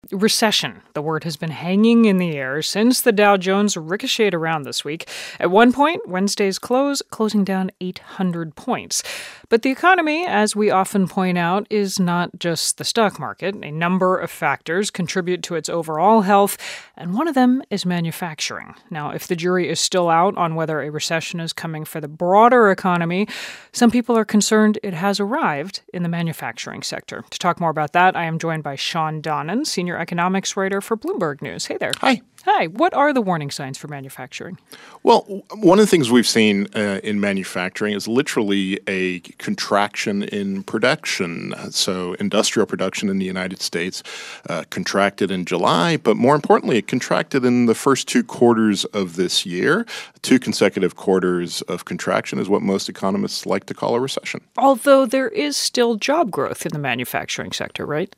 Recession. The word has been hanging in the air since the Dow Jones ricocheted around this week. At one point, Wednesday's closing down 800 points. But the economy, as we often point out, is not just the stock market. A number of factors contribute to its overall health, and one of them is manufacturing. Now, if the jury is still out on whether a recession is coming for the broader economy, some people are concerned it has arrived in the manufacturing sector. To talk more about that, I am joined by Sean Donnan, senior economics writer for Bloomberg News. Hey there. Hi. Hi. What are the warning signs for manufacturing? Well, one of the things we've seen in manufacturing is literally a contraction in production. So industrial production in the United States contracted in July, but more importantly, it contracted in the first 2 quarters of this year. 2 consecutive quarters of contraction is what most economists like to call a recession. Although there is still job growth in the manufacturing sector, right?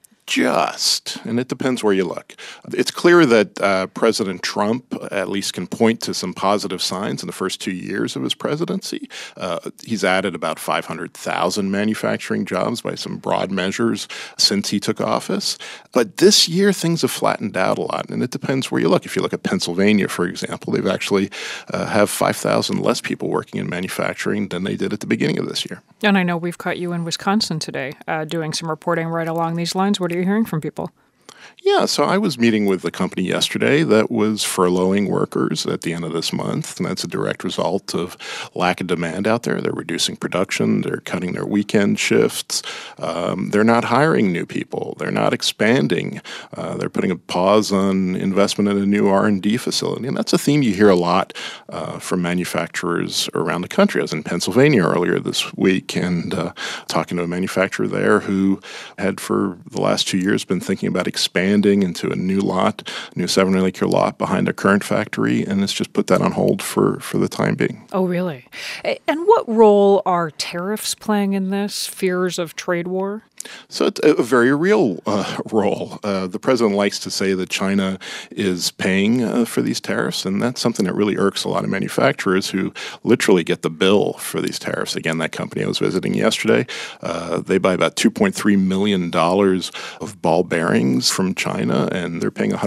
And it depends where you look. It's clear that President Trump at least can point to some positive signs in the first 2 years of his presidency. He's added about 500,000 manufacturing jobs by some broad measures since he took office. But this year, things have flattened out a lot, and it depends where you look. If you look at Pennsylvania, for example, they've actually have 5,000 less people working in manufacturing than they did at the beginning of this year. And I know we've caught you in Wisconsin today doing some reporting right along these lines. What are you hearing from people? Yeah, so I was meeting with a company yesterday that was furloughing workers at the end of this month, and that's a direct result of lack of demand out there. They're reducing production. They're cutting their weekend shifts. They're not hiring new people. They're not expanding. They're putting a pause on investment in a new R&D facility, and that's a theme you hear a lot from manufacturers around the country. I was in Pennsylvania earlier this week and talking to a manufacturer there who had for the last 2 years been thinking about expanding into a new 7-acre lot behind a current factory, and it's just put that on hold for the time being. Oh, really? And what role are tariffs playing in this? Fears of trade war? So it's a very real role. The president likes to say that China is paying for these tariffs, and that's something that really irks a lot of manufacturers who literally get the bill for these tariffs. Again, that company I was visiting yesterday, they buy about $2.3 million of ball bearings from China, and they're paying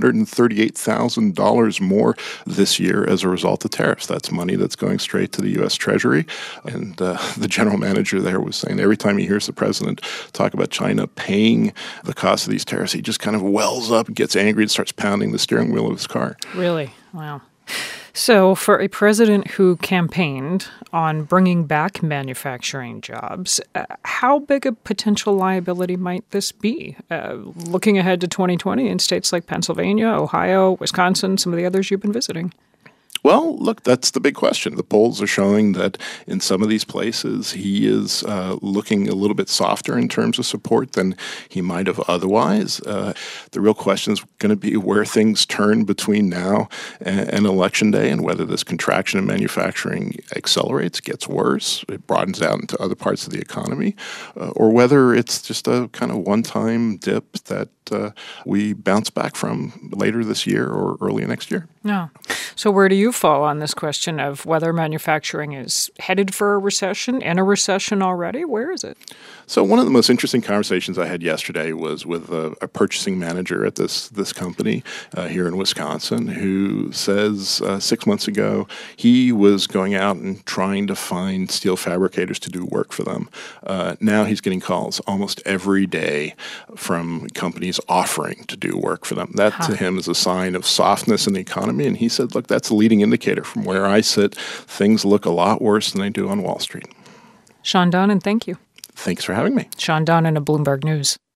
$138,000 more this year as a result of tariffs. That's money that's going straight to the U.S. Treasury. And the general manager there was saying every time he hears the president talk about China paying the cost of these tariffs, he just kind of wells up, gets angry, and starts pounding the steering wheel of his car. Really? Wow. So for a president who campaigned on bringing back manufacturing jobs, how big a potential liability might this be? Looking ahead to 2020 in states like Pennsylvania, Ohio, Wisconsin, some of the others you've been visiting. Well, look, that's the big question. The polls are showing that in some of these places, he is looking a little bit softer in terms of support than he might have otherwise. The real question is going to be where things turn between now and Election Day, and whether this contraction in manufacturing accelerates, gets worse, it broadens out into other parts of the economy, or whether it's just a kind of one-time dip that we bounce back from later this year or early next year. No. So where do you fall on this question of whether manufacturing is headed for a recession, in a recession already? Where is it? So one of the most interesting conversations I had yesterday was with a purchasing manager at this company here in Wisconsin who says 6 months ago he was going out and trying to find steel fabricators to do work for them. Now he's getting calls almost every day from companies offering to do work for them. That to him is a sign of softness in the economy. And he said, look, that's a leading indicator. From where I sit, things look a lot worse than they do on Wall Street. Sean Donnan, thank you. Thanks for having me. Sean Donnan of Bloomberg News.